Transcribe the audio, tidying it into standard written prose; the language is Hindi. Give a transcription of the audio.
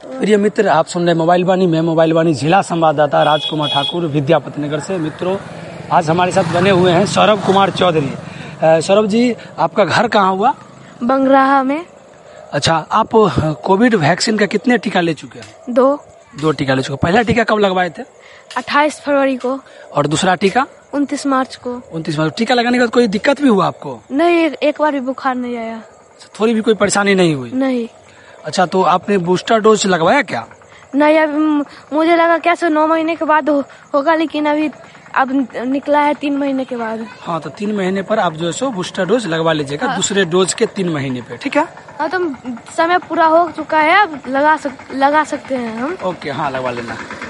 प्रिय मित्र, आप सुन रहे मोबाइल वाणी में मोबाइल वाणी जिला संवाददाता राजकुमार ठाकुर विद्यापति नगर से। मित्रों, आज हमारे साथ बने हुए हैं सौरभ कुमार चौधरी। सौरभ जी, आपका घर कहाँ हुआ? बंगराहा में। अच्छा, आप कोविड वैक्सीन का कितने टीका ले चुके हैं? 2 टीका ले चुके। पहला टीका कब लगवाए थे? 28 फरवरी को। और दूसरा टीका? 29 मार्च को। 29 मार्च। टीका लगाने के बाद कोई दिक्कत भी हुआ आपको? नहीं, एक बार भी बुखार नहीं आया। थोड़ी भी कोई परेशानी नहीं हुई? नहीं। अच्छा, तो आपने बूस्टर डोज लगवाया क्या? नहीं, अब मुझे लगा कैसे 9 महीने के बाद होगा, लेकिन अब निकला है 3 महीने के बाद। हाँ, तो 3 महीने पर आप जो है सो बूस्टर डोज लगवा लीजिएगा। हाँ। दूसरे डोज के 3 महीने पे, ठीक है? हाँ, तो समय पूरा हो चुका है, अब लगा सकते हैं हम। ओके, हाँ, लगवा लेना।